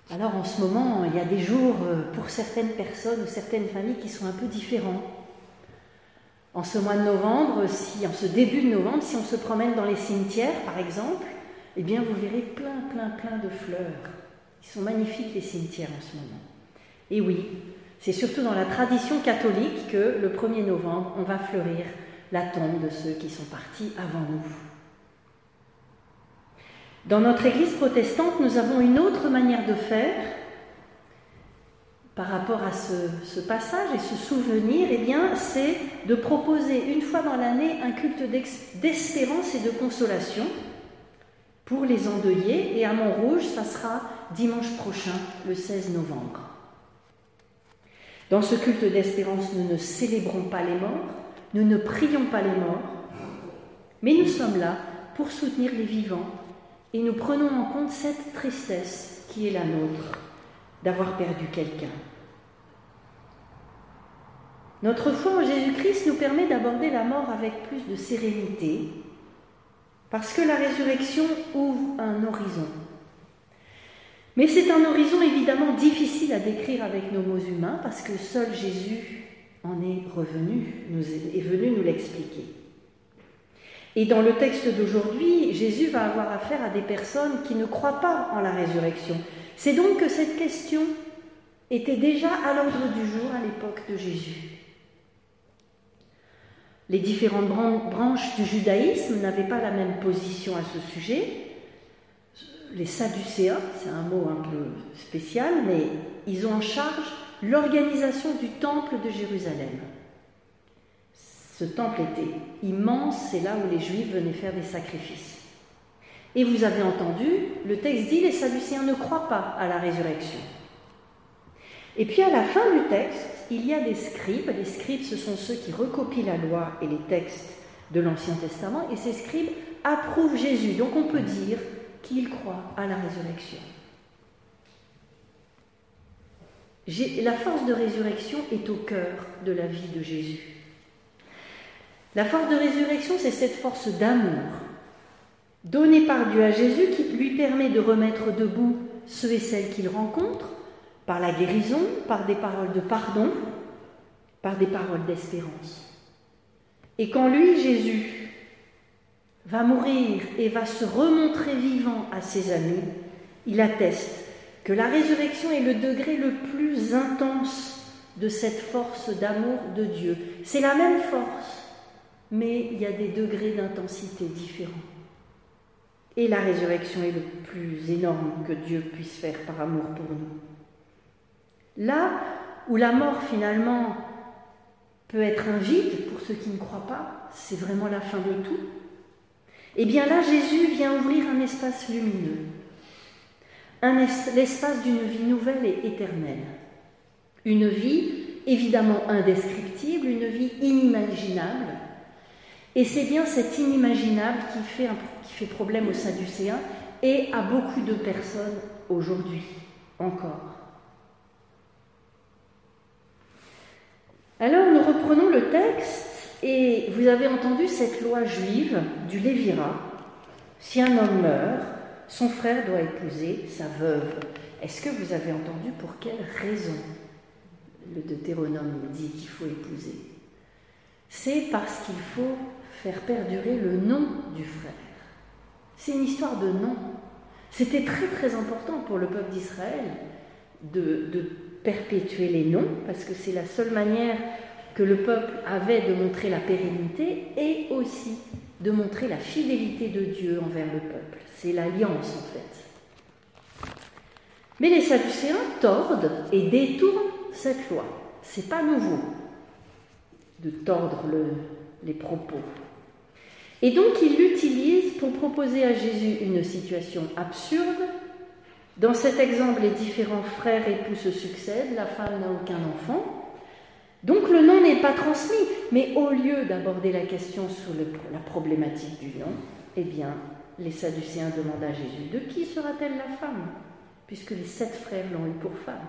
Alors en ce moment, il y a des jours pour certaines personnes ou certaines familles qui sont un peu différents. En ce mois de novembre, en ce début de novembre, si on se promène dans les cimetières par exemple, eh bien vous verrez plein de fleurs. Ils sont magnifiques les cimetières en ce moment. Et oui, c'est surtout dans la tradition catholique que le 1er novembre, on va fleurir la tombe de ceux qui sont partis avant nous. Dans notre Église protestante, nous avons une autre manière de faire par rapport à ce passage et ce souvenir, eh bien, c'est de proposer une fois dans l'année un culte d'espérance et de consolation pour les endeuillés. Et à Montrouge, ça sera dimanche prochain, le 16 novembre. Dans ce culte d'espérance, nous ne célébrons pas les morts, nous ne prions pas les morts, mais nous sommes là pour soutenir les vivants. Et nous prenons en compte cette tristesse qui est la nôtre, d'avoir perdu quelqu'un. Notre foi en Jésus-Christ nous permet d'aborder la mort avec plus de sérénité, parce que la résurrection ouvre un horizon. Mais c'est un horizon évidemment difficile à décrire avec nos mots humains, parce que seul Jésus en est venu nous l'expliquer. Et dans le texte d'aujourd'hui, Jésus va avoir affaire à des personnes qui ne croient pas en la résurrection. C'est donc que cette question était déjà à l'ordre du jour à l'époque de Jésus. Les différentes branches du judaïsme n'avaient pas la même position à ce sujet. Les Sadducéens, c'est un mot un peu spécial, mais ils ont en charge l'organisation du temple de Jérusalem. Ce temple était immense, c'est là où les Juifs venaient faire des sacrifices. Et vous avez entendu, le texte dit les Sadducéens ne croient pas à la résurrection. Et puis à la fin du texte, il y a des scribes. Les scribes, ce sont ceux qui recopient la loi et les textes de l'Ancien Testament, et ces scribes approuvent Jésus. Donc on peut dire qu'ils croient à la résurrection. La force de résurrection est au cœur de la vie de Jésus. La force de résurrection, c'est cette force d'amour donnée par Dieu à Jésus qui lui permet de remettre debout ceux et celles qu'il rencontre par la guérison, par des paroles de pardon, par des paroles d'espérance. Et quand lui, Jésus, va mourir et va se remontrer vivant à ses amis, il atteste que la résurrection est le degré le plus intense de cette force d'amour de Dieu. C'est la même force, mais il y a des degrés d'intensité différents. Et la résurrection est le plus énorme que Dieu puisse faire par amour pour nous. Là où la mort finalement peut être un vide pour ceux qui ne croient pas, c'est vraiment la fin de tout. Eh bien là, Jésus vient ouvrir un espace lumineux, l'espace d'une vie nouvelle et éternelle. Une vie évidemment indescriptible, une vie inimaginable. Et c'est bien cet inimaginable qui fait problème aux Sadducéens et à beaucoup de personnes aujourd'hui encore. Alors nous reprenons le texte et vous avez entendu cette loi juive du Lévirat. Si un homme meurt, son frère doit épouser sa veuve. Est-ce que vous avez entendu pour quelle raison le Deutéronome dit qu'il faut épouser? C'est parce qu'il faut faire perdurer le nom du frère. C'est une histoire de nom. C'était très important pour le peuple d'Israël de perpétuer les noms, parce que c'est la seule manière que le peuple avait de montrer la pérennité et aussi de montrer la fidélité de Dieu envers le peuple. C'est l'alliance en fait. Mais les Sadducéens tordent et détournent cette loi. C'est pas nouveau de tordre les propos. Et donc ils l'utilisent pour proposer à Jésus une situation absurde. Dans cet exemple, les différents frères et époux se succèdent, la femme n'a aucun enfant. Donc le nom n'est pas transmis, mais au lieu d'aborder la question sur la problématique du nom, eh bien, les Sadducéens demandent à Jésus, de qui sera-t-elle la femme, puisque les 7 frères l'ont eu pour femme.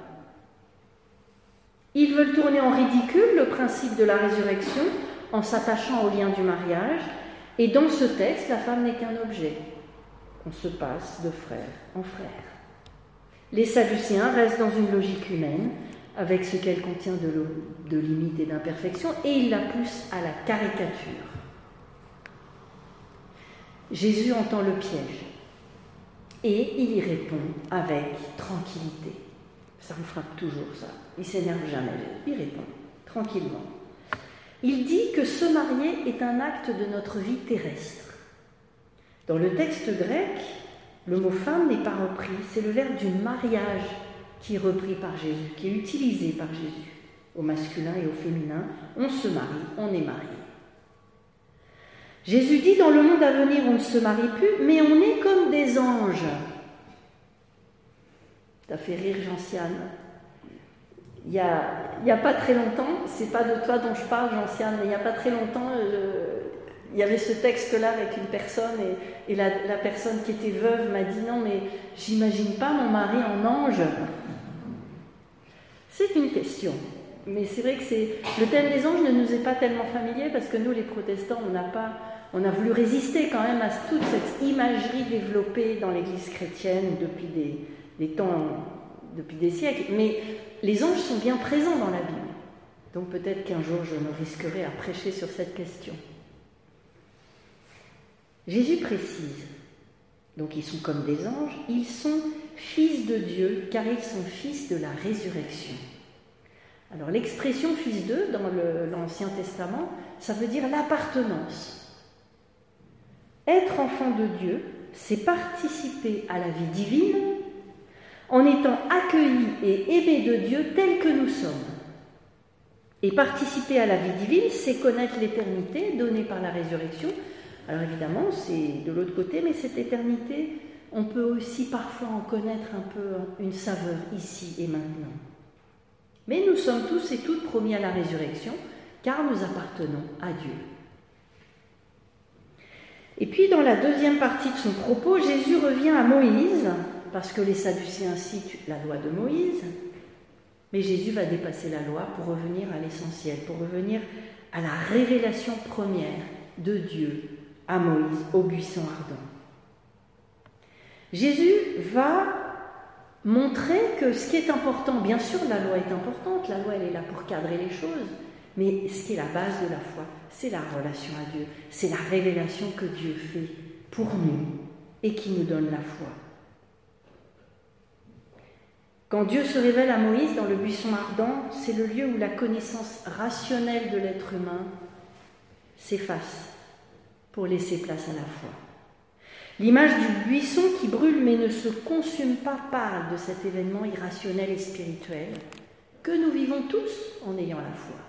Ils veulent tourner en ridicule le principe de la résurrection en s'attachant au lien du mariage, et dans ce texte, la femme n'est qu'un objet. On se passe de frère en frère. Les Sadducéens restent dans une logique humaine, avec ce qu'elle contient de limites et d'imperfections, et ils la poussent à la caricature. Jésus entend le piège, et il y répond avec tranquillité. Ça vous frappe toujours, ça. Il ne s'énerve jamais, il répond tranquillement. Il dit que se marier est un acte de notre vie terrestre. Dans le texte grec, le mot femme n'est pas repris, c'est le verbe du mariage qui est repris par Jésus, qui est utilisé par Jésus. Au masculin et au féminin, on se marie, on est marié. Jésus dit, dans le monde à venir, on ne se marie plus, mais on est comme des anges. Ça fait rire Gentiane. Il n'y a pas très longtemps, c'est pas de toi dont je parle, Gentiane, mais il n'y a pas très longtemps, il y avait ce texte-là avec une personne, et la personne qui était veuve m'a dit, non, mais j'imagine pas mon mari en ange. C'est une question. Mais c'est vrai que le thème des anges ne nous est pas tellement familier, parce que nous, les protestants, on a voulu résister quand même à toute cette imagerie développée dans l'Église chrétienne depuis depuis des siècles. Mais les anges sont bien présents dans la Bible. Donc peut-être qu'un jour, je me risquerai à prêcher sur cette question. Jésus précise, donc ils sont comme des anges, ils sont fils de Dieu, car ils sont fils de la résurrection. Alors l'expression « fils d'eux » dans l'Ancien Testament, ça veut dire l'appartenance. Être enfant de Dieu, c'est participer à la vie divine en étant accueillis et aimés de Dieu tels que nous sommes. Et participer à la vie divine, c'est connaître l'éternité donnée par la résurrection. Alors évidemment, c'est de l'autre côté, mais cette éternité, on peut aussi parfois en connaître un peu une saveur ici et maintenant. Mais nous sommes tous et toutes promis à la résurrection, car nous appartenons à Dieu. Et puis dans la deuxième partie de son propos, Jésus revient à Moïse, parce que les Sadducéens citent la loi de Moïse, mais Jésus va dépasser la loi pour revenir à l'essentiel, pour revenir à la révélation première de Dieu à Moïse, au buisson ardent. Jésus va montrer que ce qui est important, bien sûr la loi est importante, la loi elle est là pour cadrer les choses, mais ce qui est la base de la foi, c'est la relation à Dieu, c'est la révélation que Dieu fait pour nous et qui nous donne la foi. Quand Dieu se révèle à Moïse dans le buisson ardent, c'est le lieu où la connaissance rationnelle de l'être humain s'efface pour laisser place à la foi. L'image du buisson qui brûle mais ne se consume pas parle de cet événement irrationnel et spirituel que nous vivons tous en ayant la foi.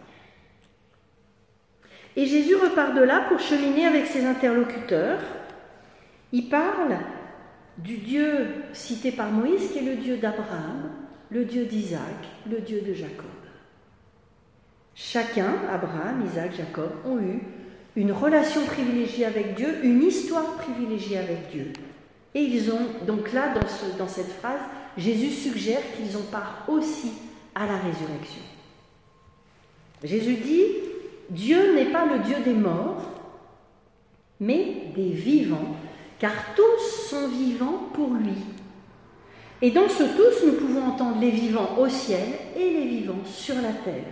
Et Jésus repart de là pour cheminer avec ses interlocuteurs. Il parle du Dieu cité par Moïse, qui est le Dieu d'Abraham, le Dieu d'Isaac, le Dieu de Jacob. Chacun, Abraham, Isaac, Jacob, ont eu une relation privilégiée avec Dieu, une histoire privilégiée avec Dieu. Et ils ont, donc là, dans cette phrase, Jésus suggère qu'ils ont part aussi à la résurrection. Jésus dit, Dieu n'est pas le Dieu des morts, mais des vivants, car tous sont vivants pour lui. Et dans ce tous, nous pouvons entendre les vivants au ciel et les vivants sur la terre.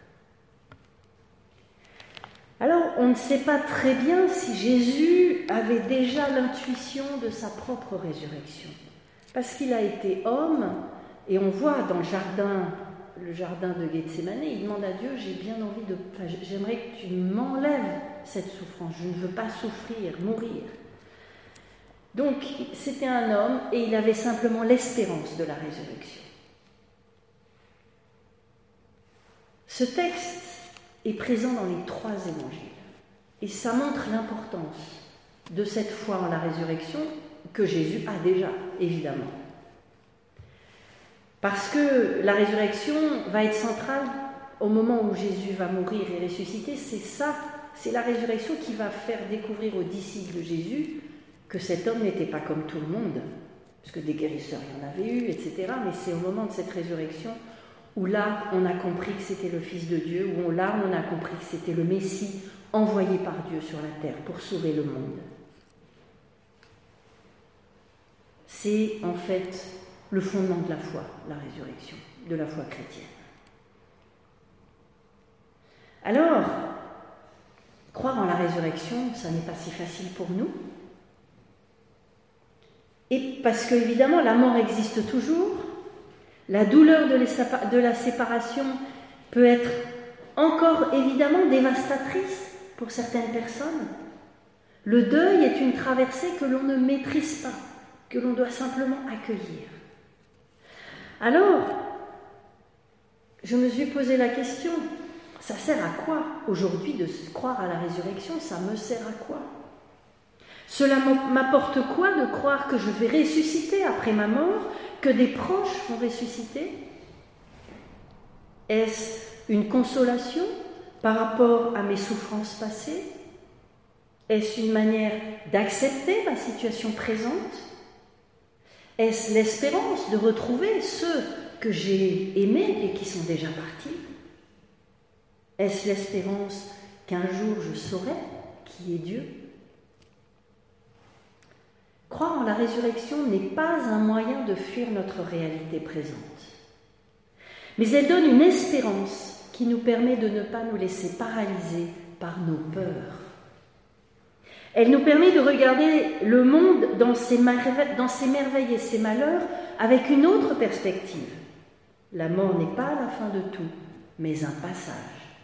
Alors, on ne sait pas très bien si Jésus avait déjà l'intuition de sa propre résurrection, parce qu'il a été homme, et on voit dans le jardin de Gethsémani, il demande à Dieu, j'aimerais que tu m'enlèves cette souffrance, je ne veux pas souffrir, mourir. Donc, c'était un homme et il avait simplement l'espérance de la résurrection. Ce texte est présent dans les 3 évangiles et ça montre l'importance de cette foi en la résurrection que Jésus a déjà, évidemment. Parce que la résurrection va être centrale au moment où Jésus va mourir et ressusciter. C'est la résurrection qui va faire découvrir aux disciples de Jésus que cet homme n'était pas comme tout le monde, parce que des guérisseurs, il y en avait eu, etc. Mais c'est au moment de cette résurrection où là, on a compris que c'était le Fils de Dieu, où là, on a compris que c'était le Messie envoyé par Dieu sur la terre pour sauver le monde. C'est en fait le fondement de la foi, la résurrection, de la foi chrétienne. Alors, croire en la résurrection, ça n'est pas si facile pour nous. Et parce qu'évidemment, la mort existe toujours, la douleur de la séparation peut être encore évidemment dévastatrice pour certaines personnes. Le deuil est une traversée que l'on ne maîtrise pas, que l'on doit simplement accueillir. Alors, je me suis posé la question, ça sert à quoi aujourd'hui de croire à la résurrection? Ça me sert à quoi? Cela m'apporte quoi de croire que je vais ressusciter après ma mort, que des proches vont ressusciter? Est-ce une consolation par rapport à mes souffrances passées? Est-ce une manière d'accepter ma situation présente? Est-ce l'espérance de retrouver ceux que j'ai aimés et qui sont déjà partis? Est-ce l'espérance qu'un jour je saurai qui est Dieu? Croire en la résurrection n'est pas un moyen de fuir notre réalité présente, mais elle donne une espérance qui nous permet de ne pas nous laisser paralyser par nos peurs. Elle nous permet de regarder le monde dans ses merveilles et ses malheurs avec une autre perspective. La mort n'est pas la fin de tout, mais un passage.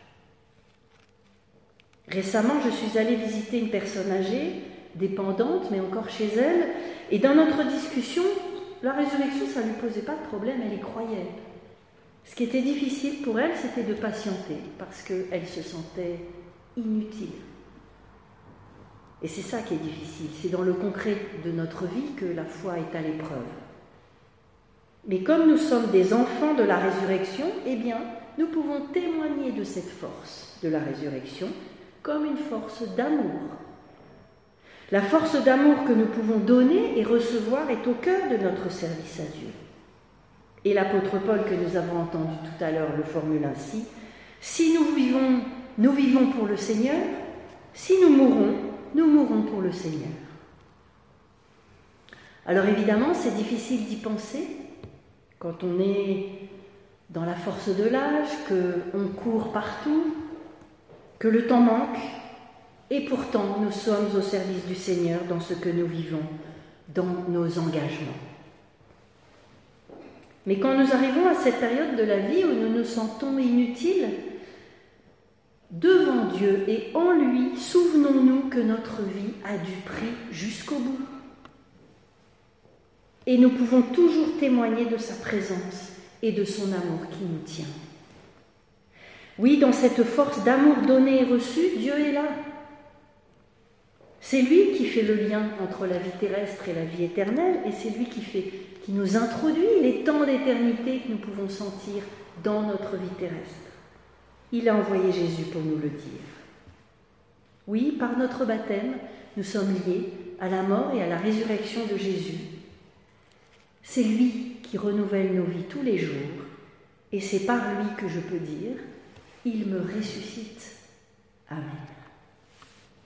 Récemment, je suis allée visiter une personne âgée, dépendante, mais encore chez elle, et dans notre discussion, la résurrection, ça ne lui posait pas de problème, elle y croyait. Ce qui était difficile pour elle, c'était de patienter, parce qu'elle se sentait inutile. Et c'est ça qui est difficile, c'est dans le concret de notre vie que la foi est à l'épreuve. Mais comme nous sommes des enfants de la résurrection, eh bien, nous pouvons témoigner de cette force de la résurrection comme une force d'amour. La force d'amour que nous pouvons donner et recevoir est au cœur de notre service à Dieu. Et l'apôtre Paul, que nous avons entendu tout à l'heure, le formule ainsi: si nous vivons pour le Seigneur, si nous mourrons pour le Seigneur. Alors évidemment, c'est difficile d'y penser quand on est dans la force de l'âge, qu'on court partout, que le temps manque, et pourtant nous sommes au service du Seigneur dans ce que nous vivons, dans nos engagements. Mais quand nous arrivons à cette période de la vie où nous nous sentons inutiles, devant Dieu et en lui, souvenons-nous que notre vie a du prix jusqu'au bout. Et nous pouvons toujours témoigner de sa présence et de son amour qui nous tient. Oui, dans cette force d'amour donnée et reçue, Dieu est là. C'est lui qui fait le lien entre la vie terrestre et la vie éternelle, et c'est lui qui nous introduit les temps d'éternité que nous pouvons sentir dans notre vie terrestre. Il a envoyé Jésus pour nous le dire. Oui, par notre baptême, nous sommes liés à la mort et à la résurrection de Jésus. C'est lui qui renouvelle nos vies tous les jours, et c'est par lui que je peux dire « Il me ressuscite ». Amen.